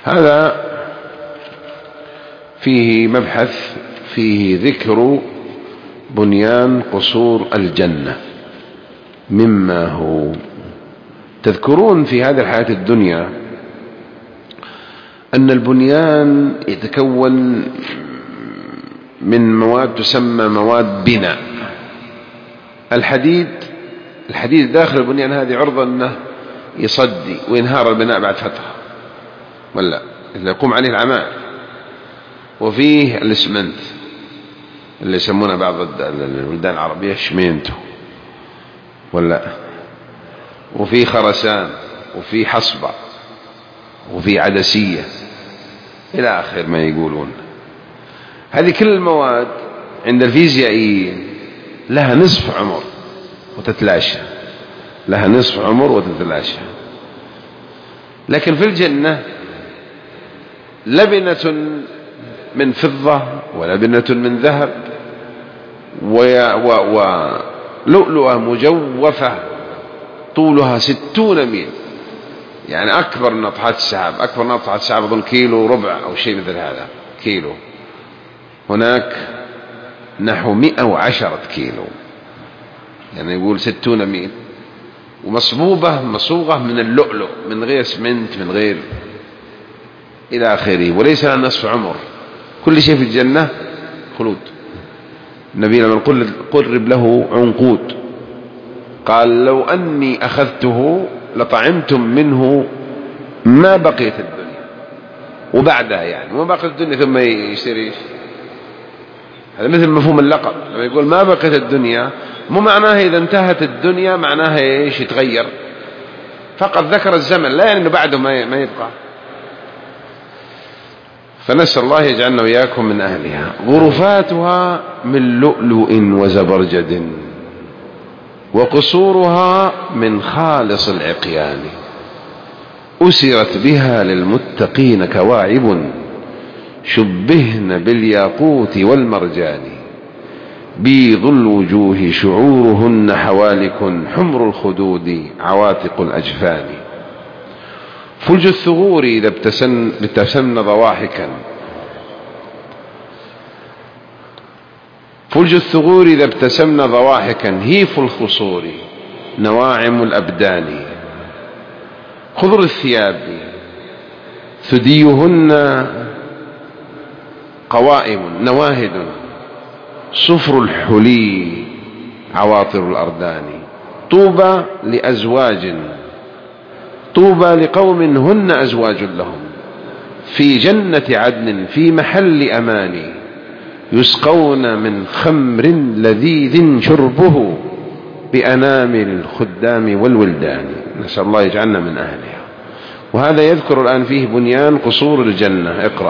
هذا فيه مبحث فيه ذكر بنيان قصور الجنة مما هو. تذكرون في هذه الحياة الدنيا أن البنيان يتكون من مواد تسمى مواد بناء. الحديد داخل البنيان هذه عرضة أنه يصدي وينهار البناء بعد فترة ولا إذا يقوم عليه العمال. وفيه الإسمنت اللي يسمونه بعض البلدان العربية شمينتو ولا، وفيه خرسان، وفيه حصبة، وفيه عدسية إلى آخر ما يقولون. هذه كل المواد عند الفيزيائيين لها نصف عمر وتتلاشى، لها نصف عمر وتتلاشى. لكن في الجنة لبنة من فضة ولبنة من ذهب ولؤلؤة مجوفة طولها 60 ميل، يعني أكبر من ناطحات السحاب. أكبر ناطحات السحاب أظن كيلو ربع أو شيء مثل هذا كيلو، هناك نحو 110 كيلو، يعني يقول 60 ميل، مصوغة من اللؤلؤ من غير سمنت من غير إلى آخره، وليس لها نصف عمر. كل شيء في الجنة خلود. النبي لما قرب له عنقود قال لو أني أخذته لطعمتم منه ما بقيت الدنيا وبعدها، يعني ما بقيت الدنيا ثم يصير إيش؟ هذا مثل مفهوم اللقب. لما يقول ما بقيت الدنيا مو معناه إذا انتهت الدنيا معناها إيش يتغير، فقط ذكر الزمن، لا يعني أنه بعده ما يبقى. فنسأل الله يجعلنا وإياكم من أهلها. غرفاتها من لؤلؤ وزبرجد وقصورها من خالص العقيان، أسرت بها للمتقين كواعب شبهن بالياقوت والمرجان، بيض الوجوه شعورهن حوالك حمر الخدود عواتق الأجفان، فلج الثغور إذا ابتسمن ضواحكا، فلج الثغور إذا ابتسمن ضواحكا، هيف الخصور نواعم الأبدان، خضر الثياب ثديهن قوائم نواهد، صفر الحلي عواطر الأردان، طوبى لأزواج، طوبى لقوم هن أزواج لهم في جنة عدن في محل أمان، يسقون من خمر لذيذ شربه بأنامل الخدام والولدان. نسأل الله يجعلنا من أهلها. وهذا يذكر الآن فيه بنيان قصور الجنة. اقرأ.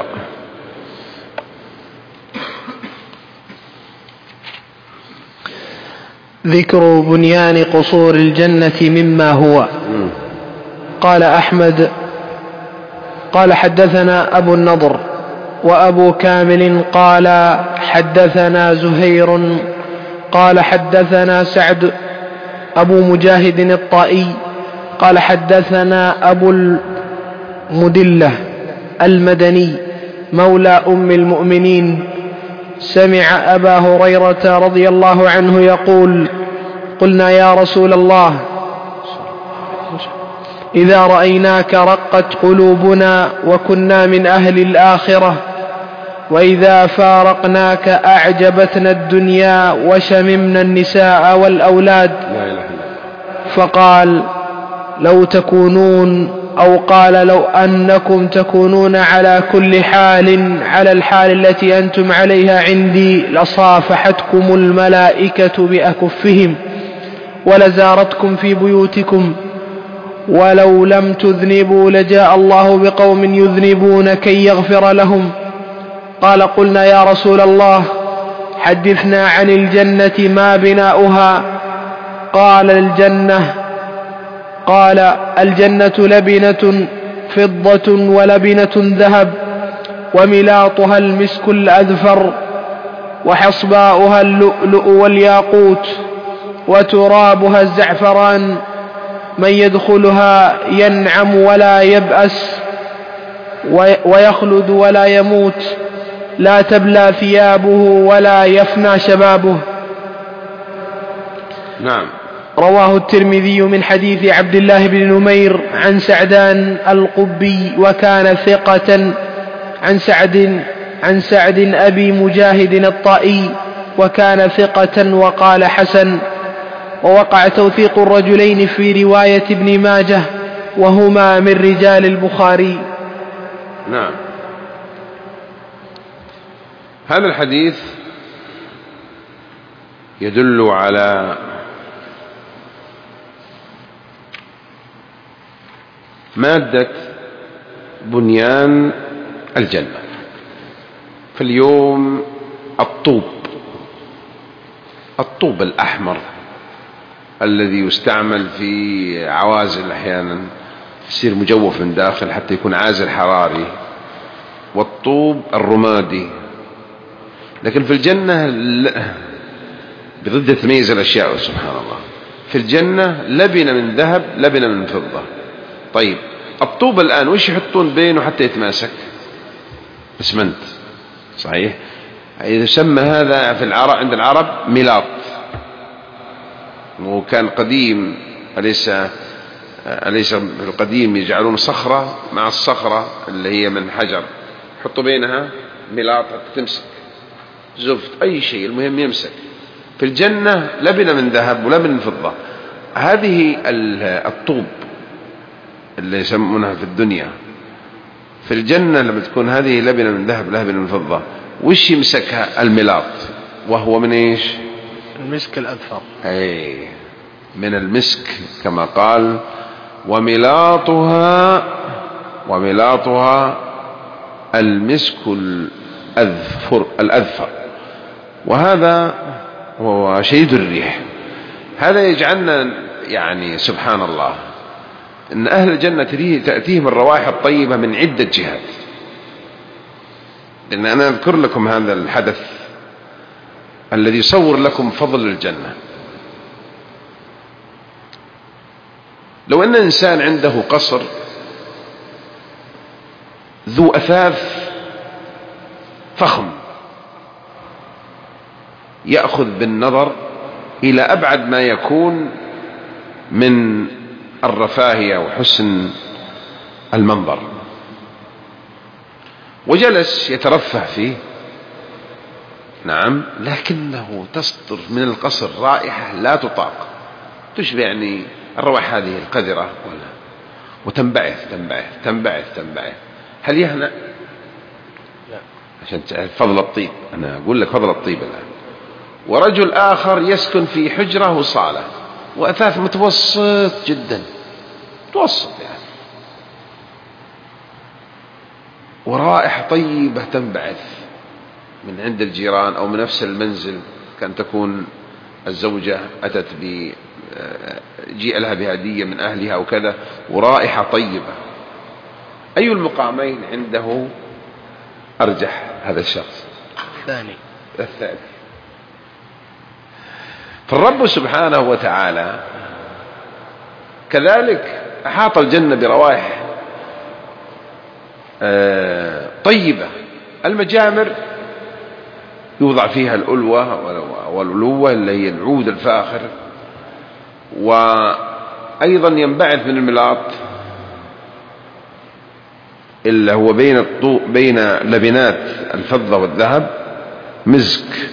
ذكر بنيان قصور الجنة مما هو. قال أحمد قال حدثنا أبو النضر وأبو كامل قال حدثنا زهير قال حدثنا سعد أبو مجاهد الطائي قال حدثنا أبو المدلة المدني مولى أم المؤمنين سمع أبا هريرة رضي الله عنه يقول قلنا يا رسول الله إذا رأيناك رقت قلوبنا وكنا من أهل الآخرة، وإذا فارقناك أعجبتنا الدنيا وشممنا النساء والأولاد. فقال لو تكونون أو قال لو أنكم تكونون على كل حال على الحال التي أنتم عليها عندي لصافحتكم الملائكة بأكفهم ولزارتكم في بيوتكم، ولو لم تذنبوا لجاء الله بقوم يذنبون كي يغفر لهم. قال قلنا يا رسول الله حدثنا عن الجنة ما بناؤها؟ قال الجنة لبنة فضة ولبنة ذهب، وملاطها المسك الأذفر، وحصباؤها اللؤلؤ والياقوت، وترابها الزعفران، من يدخلها ينعم ولا يبأس، ويخلد ولا يموت، لا تبلى ثيابه ولا يفنى شبابه. نعم. رواه الترمذي من حديث عبد الله بن نمير عن سعدان القبي وكان ثقة، عن سعد أبي مجاهد الطائي وكان ثقة وقال حسن. ووقع توثيق الرجلين في رواية ابن ماجه وهما من رجال البخاري. نعم. هذا الحديث يدل على مادة بنيان الجنة. فاليوم الطوب الأحمر الذي يستعمل في عوازل أحيانا يصير مجوف من داخل حتى يكون عازل حراري، والطوب الرمادي. لكن في الجنة بضد تميز الأشياء سبحان الله. في الجنة لبنة من ذهب لبنة من فضة. طيب الطوب الآن وش يحطون بينه حتى يتماسك؟ اسمنت، صحيح. يسمى هذا في عند العرب ميلاط، وكان قديم أليس في القديم يجعلون صخرة مع الصخرة اللي هي من حجر يحطوا بينها ميلاط حتى تمسك، زفت أي شيء المهم يمسك. في الجنة لبنة من ذهب ولبنة من فضة. هذه الطوب اللي يسمونها في الدنيا في الجنة لما تكون هذه لبنة من ذهب لبنة من فضة، وش يمسكها؟ الميلاط، وهو من ايش؟ المسك الأذفر. أي من المسك، كما قال وميلاطها المسك الأذفر. وهذا هو شديد الريح. هذا يجعلنا يعني سبحان الله إن أهل الجنة تأتيهم الروائح الطيبة من عدة جهات. لأن أنا أذكر لكم هذا الحدث الذي يصور لكم فضل الجنة. لو أن إنسان عنده قصر ذو أثاث فخم يأخذ بالنظر إلى أبعد ما يكون من الرفاهية وحسن المنظر، وجلس يترفه فيه، نعم، لكنه تصدر من القصر رائحة لا تطاق، تشبه يعني الروائح هذه القذرة وتنبعث تنبعث تنبعث تنبعث. هل يهنأ؟ لا. عشان فضل الطيب، أنا أقول لك فضل الطيب الآن. ورجل آخر يسكن في حجرة وصالة وأثاث متوسط جدا، متوسط يعني، ورائحة طيبة تنبعث من عند الجيران أو من نفس المنزل. كان تكون الزوجة أتت جيء لها بهدية من أهلها وكذا، ورائحة طيبة. أي المقامين عنده أرجح هذا الشخص؟ الثاني. فالرب سبحانه وتعالى كذلك أحاط الجنة بروائح طيبة. المجامر يوضع فيها الألوة والألوة اللي هي العود الفاخر، وأيضا ينبعث من الملاط اللي هو بين لبنات الفضة والذهب مزك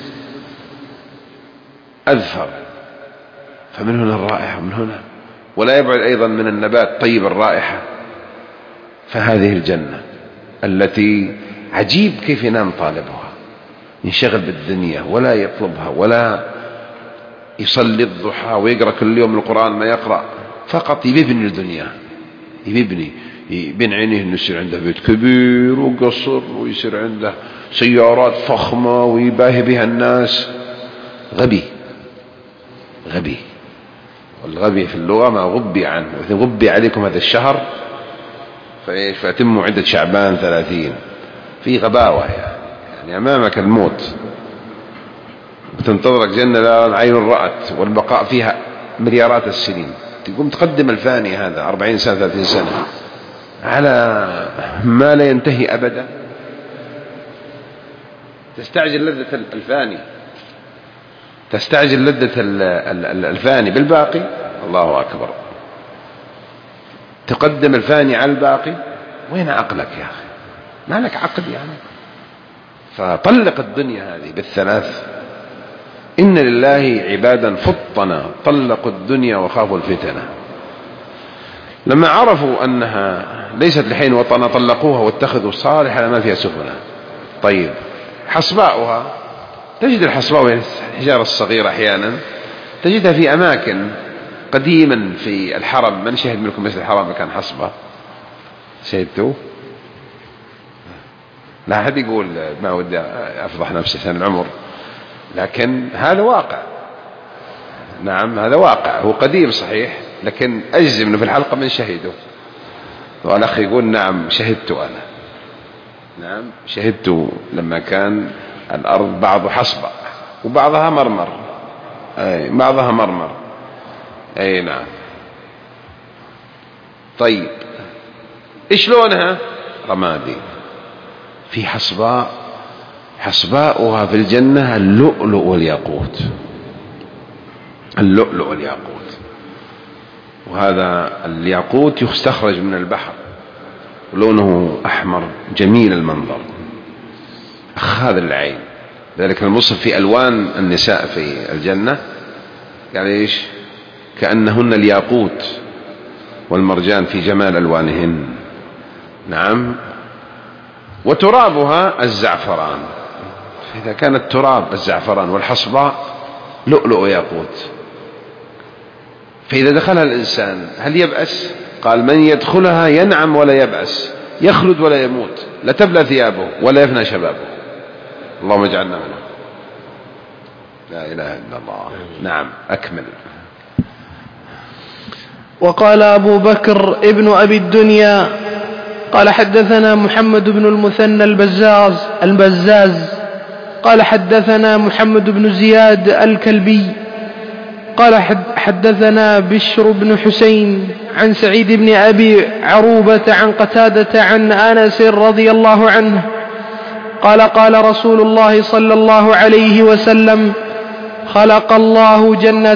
أذفر. فمن هنا الرائحة من هنا، ولا يبعد أيضا من النبات طيب الرائحة. فهذه الجنة التي عجيب كيف ينام طالبها، ينشغل بالدنيا ولا يطلبها ولا يصلي الضحى ويقرأ كل يوم القرآن ما يقرأ، فقط يبني الدنيا، يبين عينيه أنه يصير عنده بيت كبير وقصر ويصير عنده سيارات فخمة ويباهي بها الناس. غبي. والغبي في اللغة ما غبي عنه. غبي عليكم هذا الشهر فأتموا عدة شعبان 30. في غباوة يعني أمامك الموت وتنتظرك جنة لا العين رأت والبقاء فيها مليارات السنين، تقوم تقدم الفاني هذا 40 سنة 30 سنة. على ما لا ينتهي أبدا، تستعجل لذة الفاني، تستعجل لذة الفاني بالباقي. الله أكبر، تقدم الفاني على الباقي. وين عقلك يا أخي؟ ما لك عقل يعني. فطلق الدنيا هذه بالثلاث. إن لله عبادا فطنا طلقوا الدنيا وخافوا الفتنة. لما عرفوا أنها ليست لحين وطنا طلقوها واتخذوا صالح ما فيها سفنا. طيب حصباؤها، تجد الحصباء وهي الحجارة الصغيرة أحيانا تجدها في أماكن قديما في الحرم. من شهد منكم مثل الحرم مكان حصبة؟ شهدتوا؟ لا أحد يقول ما ودي أفضح نفسي عشان العمر، لكن هذا واقع. نعم هذا واقع، هو قديم صحيح، لكن أجزم أنه في الحلقة من شهده. والأخ يقول نعم شهدت أنا، نعم شهدت لما كان الأرض بعض حصبة وبعضها مرمر. أي بعضها مرمر. أي نعم. طيب إيش لونها؟ رمادي. في حصباء، حصباؤها في الجنة اللؤلؤ والياقوت. اللؤلؤ والياقوت. وهذا الياقوت يستخرج من البحر، لونه أحمر جميل المنظر، أخاذ العين. ذلك الموصف في ألوان النساء في الجنة قال إيش؟ كأنهن الياقوت والمرجان في جمال ألوانهن. نعم. وترابها الزعفران. إذا كان التراب الزعفران والحصباء لؤلؤ وياقوت، فإذا دخلها الإنسان هل يبأس؟ قال من يدخلها ينعم ولا يبأس، يخلد ولا يموت، لا تبلى ثيابه ولا يفنى شبابه. اللهم اجعلنا منه. لا إله إلا الله. نعم أكمل. وقال أبو بكر ابن أبي الدنيا قال حدثنا محمد بن المثنى البزاز قال حدثنا محمد بن زياد الكلبي قال حدثنا بشر بن حسين عن سعيد بن أبي عروبة عن قتادة عن أنس رضي الله عنه قال قال رسول الله صلى الله عليه وسلم خلق الله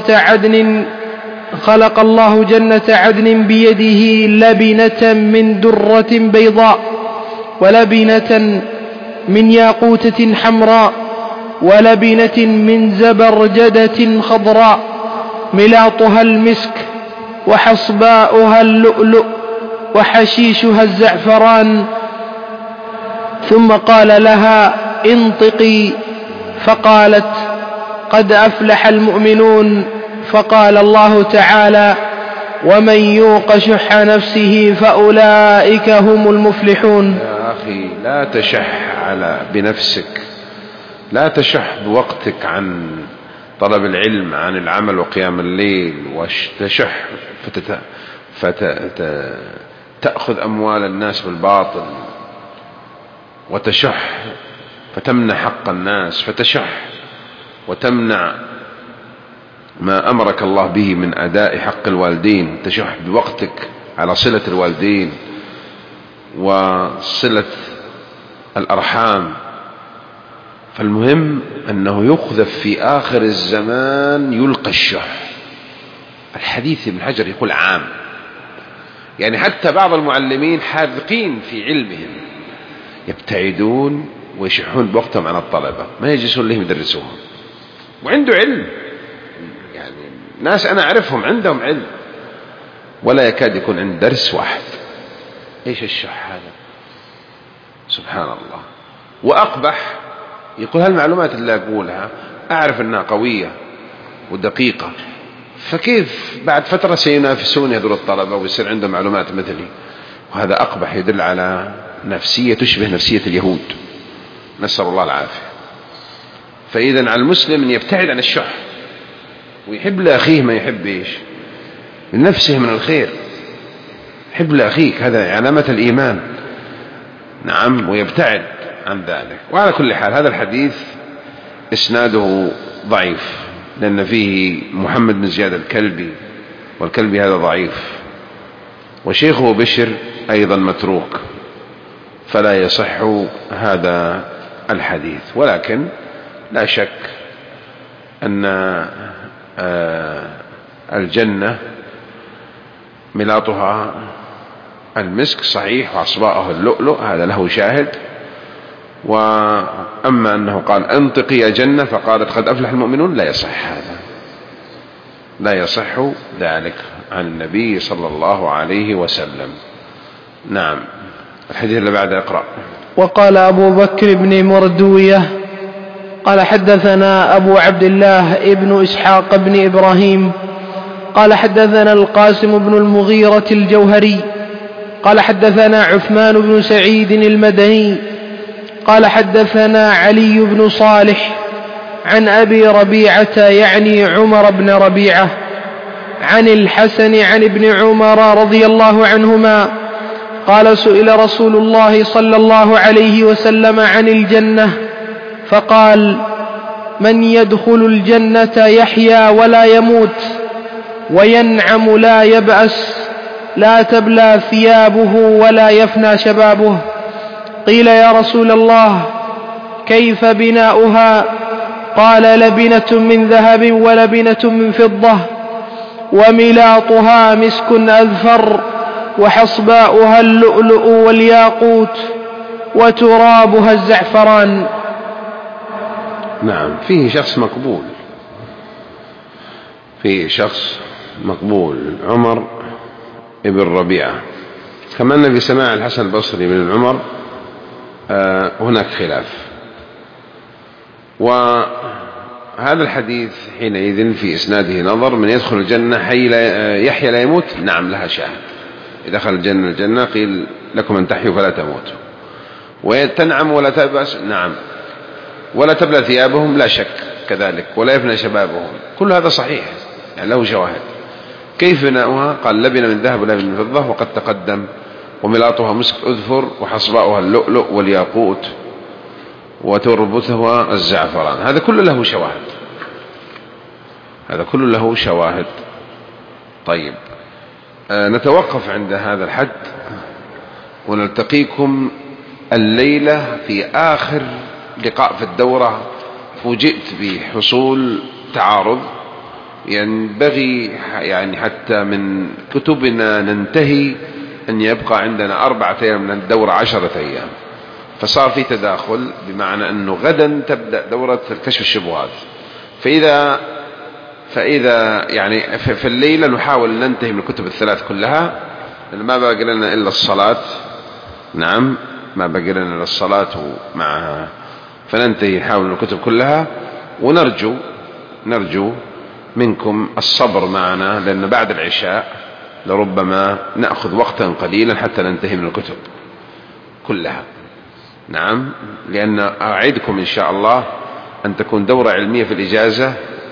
جنة عدن بيده لبنة من درة بيضاء ولبنة من ياقوتة حمراء ولبنة من زبرجدة خضراء ملاطها المسك وحصباؤها اللؤلؤ وحشيشها الزعفران. ثم قال لها انطقي، فقالت قد أفلح المؤمنون. فقال الله تعالى ومن يوق شح نفسه فأولئك هم المفلحون. يا أخي لا تشح بنفسك، لا تشح بوقتك عن طلب العلم، عن العمل وقيام الليل، وتشح فتأخذ أموال الناس بالباطل، وتشح فتمنع حق الناس، فتشح وتمنع ما أمرك الله به من أداء حق الوالدين، تشح بوقتك على صلة الوالدين وصلة الأرحام. فالمهم أنه يقذف في آخر الزمان يلقى الشح. الحديث ابن حجر يقول عام، يعني حتى بعض المعلمين حاذقين في علمهم يبتعدون ويشحون بوقتهم عن الطلبة، ما يجلسون لهم يدرسوهم، وعنده علم. يعني ناس أنا أعرفهم عندهم علم ولا يكاد يكون عند درس واحد. إيش الشح هذا؟ سبحان الله. وأقبح يقول هالمعلومات اللي أقولها أعرف أنها قوية ودقيقة، فكيف بعد فترة سينافسون هذول الطلبة ويصير عندهم معلومات مثلي؟ وهذا أقبح، يدل على نفسية تشبه نفسية اليهود، نسأل الله العافية. فإذا على المسلم أن يبتعد عن الشح ويحب لأخيه ما يحب إيش من نفسه من الخير. حب لأخيك، هذا علامة الإيمان. نعم. ويبتعد عن ذلك. وعلى كل حال هذا الحديث إسناده ضعيف، لأن فيه محمد بن زياد الكلبي، والكلبي هذا ضعيف، وشيخه بشر أيضا متروك، فلا يصح هذا الحديث. ولكن لا شك أن الجنة ملاطها المسك صحيح، وأصباؤه اللؤلؤ، هذا له شاهد. وأما أنه قال انطقي يا جنة فقالت قد أفلح المؤمنون، لا يصح هذا، لا يصح ذلك عن النبي صلى الله عليه وسلم. نعم. الحديث اللي بعد اقرأ. وقال أبو بكر بن مردوية قال حدثنا أبو عبد الله ابن إسحاق بن إبراهيم قال حدثنا القاسم بن المغيرة الجوهري قال حدثنا عثمان بن سعيد المدني قال حدثنا علي بن صالح عن أبي ربيعة يعني عمر بن ربيعة عن الحسن عن ابن عمر رضي الله عنهما قال سئل رسول الله صلى الله عليه وسلم عن الجنة فقال من يدخل الجنة يحيا ولا يموت وينعم لا يبأس لا تبلى ثيابه ولا يفنى شبابه. قيل يا رسول الله كيف بناؤها؟ قال لبنة من ذهب ولبنة من فضة وملاطها مسك أذفر وحصباؤها اللؤلؤ والياقوت وترابها الزعفران. نعم. فيه شخص مقبول، فيه شخص مقبول عمر ابن ربيعة، كما أن في سماع الحسن البصري من عمر هناك خلاف. وهذا الحديث حينئذ في إسناده نظر. من يدخل الجنة يحيى لا يموت، نعم لها شاهد. إذا دخل الجنة قيل لكم أن تحيوا فلا تموتوا، وتنعم ولا تبأس، نعم، ولا تبلى ثيابهم، لا شك كذلك، ولا يفنى شبابهم، كل هذا صحيح يعني له شواهد. كيف بناؤها؟ قال لبنة من ذهب ولبنة من فضة وقد تقدم، وملاطها مسك أذفر وحصباؤها اللؤلؤ والياقوت وتربتها الزعفران. هذا كله له شواهد، هذا كله له شواهد. طيب، نتوقف عند هذا الحد ونلتقيكم الليلة في آخر لقاء في الدورة. فوجئت بحصول تعارض، ينبغي يعني حتى من كتبنا ننتهي أن يبقى عندنا 4 أيام من الدورة 10 أيام، فصار في تداخل، بمعنى أنه غدا تبدأ دورة كشف الشبهات. فإذا يعني في الليلة نحاول ننتهي من الكتب الثلاث كلها، لأن ما بقى لنا إلا الصلاة. نعم، ما بقى لنا إلا الصلاة معها، فننتهي نحاول من الكتب كلها. ونرجو منكم الصبر معنا، لأن بعد العشاء لربما نأخذ وقتا قليلا حتى ننتهي من الكتب كلها. نعم، لأن أعدكم إن شاء الله أن تكون دورة علمية في الإجازة،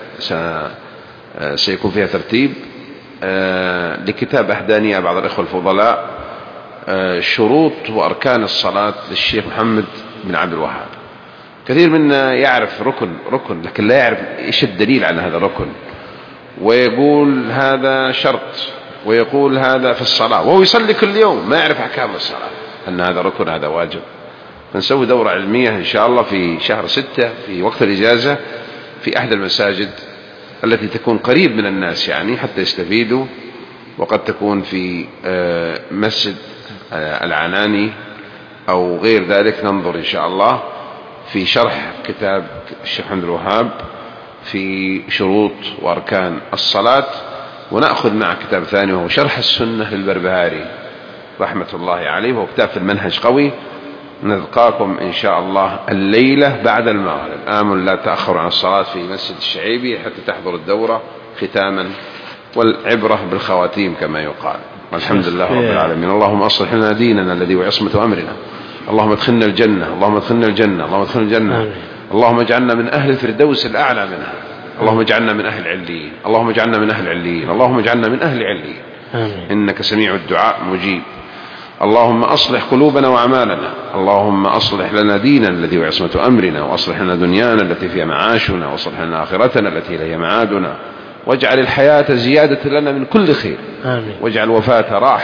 سيكون فيها ترتيب لكتاب أحدانية بعض الإخوة الفضلاء، شروط وأركان الصلاة للشيخ محمد بن عبد الوهاب. كثير منا يعرف ركن لكن لا يعرف إيش الدليل على هذا الركن، ويقول هذا شرط، ويقول هذا في الصلاة، وهو يصلي كل يوم ما يعرف أحكام الصلاة، أن هذا ركن هذا واجب. فنسوي دورة علمية إن شاء الله في شهر 6 في وقت الإجازة في أحد المساجد التي تكون قريب من الناس، يعني حتى يستفيدوا. وقد تكون في مسجد العناني أو غير ذلك، ننظر إن شاء الله في شرح كتاب الشيخ محمد الوهاب في شروط وأركان الصلاة. ونأخذ مع كتاب ثاني وهو شرح السنة للبربهاري رحمة الله عليه، وهو كتاب في المنهج قوي. نلقاكم إن شاء الله الليلة بعد المغرب، آمل لا تأخروا عن الصلاة في مسجد الشعيبي حتى تحضر الدورة ختاما، والعبرة بالخواتيم كما يقال. والحمد لله رب العالمين. اللهم أصلح لنا ديننا الذي هو عصمة أمرنا، اللهم ادخلنا الجنة، اللهم ادخلنا الجنة، اللهم ادخلنا الجنة، اللهم اجعلنا من أهل الفردوس الأعلى منها، اللهم اجعلنا من أهل عليين، اللهم اجعلنا من أهل عليين، اللهم اجعلنا من أهل عليين، إنك سميع الدعاء مجيب. اللهم أصلح قلوبنا وأعمالنا، اللهم أصلح لنا ديننا الذي هو عصمة أمرنا، وأصلح لنا دنيانا التي فيها معاشنا، وأصلح لنا آخرتنا التي إليها معادنا، واجعل الحياة زيادة لنا من كل خير، واجعل الوفاة راحة،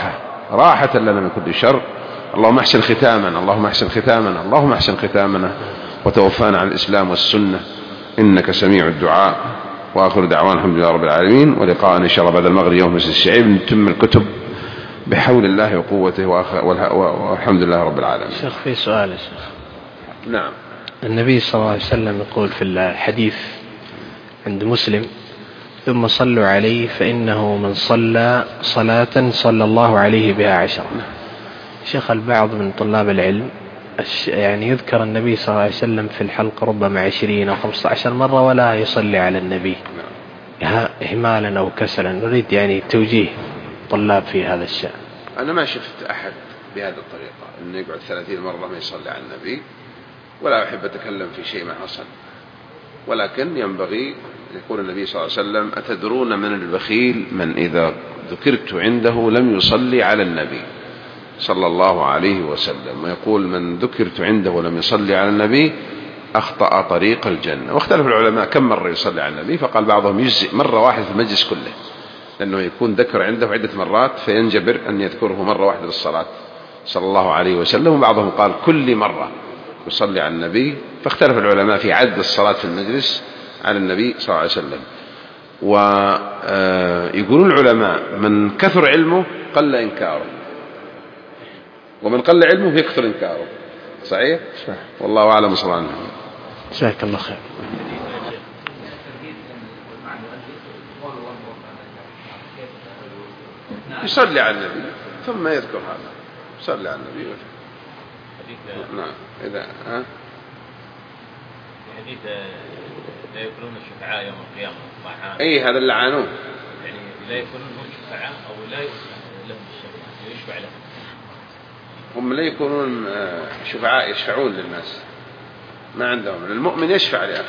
راحة لنا من كل شر. اللهم احسن ختامنا، اللهم احسن ختامنا، اللهم احسن ختامنا، وتوفانا عن الإسلام والسنة إنك سميع الدعاء. وآخر دعوان الحمد لله رب العالمين، ولقاء إن شاء الله بعد المغرب يوم مسجد الشعيب نتم الكتب بحول الله وقوته والحمد لله رب العالمين. شيخ في سؤال يا شيخ. نعم. النبي صلى الله عليه وسلم يقول في الحديث عند مسلم: ثم صلوا عليه فإنه من صلى صلاة صلى الله عليه بها 10. شيخ البعض من طلاب العلم يعني يذكر النبي صلى الله عليه وسلم في الحلقة ربما 20 أو 15 مرة ولا يصلي على النبي إهمالا أو كسلا. نريد يعني توجيه طلاب في هذا الشأن. أنا ما شفت أحد بهذه الطريقة أنه يقعد 30 مرة ما يصلي على النبي، ولا أحب أتكلم في شيء ما حصل، ولكن ينبغي يقول النبي صلى الله عليه وسلم: أتدرون من البخيل؟ من إذا ذكرت عنده لم يصلي على النبي صلى الله عليه وسلم. ويقول: من ذكرت عنده ولم يصلي على النبي أخطأ طريق الجنة. واختلف العلماء كم مرة يصلي على النبي، فقال بعضهم يجزئ مرة واحدة في المجلس كله، لأنه يكون ذكر عنده عدة مرات فينجبر أن يذكره مرة واحدة بالصلاة صلى الله عليه وسلم. وبعضهم قال كل مرة يصلي على النبي. فاختلف العلماء في عدد الصلاة في المجلس على النبي صلى الله عليه وسلم. ويقولون العلماء: من كثر علمه قل إنكاره، ومن قل علمه يكثر إنكاره. صحيح؟ والله أعلم. صلى الله عليه وسلم. جزاك الله خير. يصلي على النبي ثم يذكر هذا، يصلي على النبي. نعم. إذا حديث لا يكونون الشفعاء يوم القيامة. أي هذا اللي عانوه، يعني لا يكونون هم شفعاء أو لا لهم الشفاعة، يشفع لهم. هم لا يكونون شفعاء يشفعون للناس، ما عندهم. المؤمن يشفع لأخيه.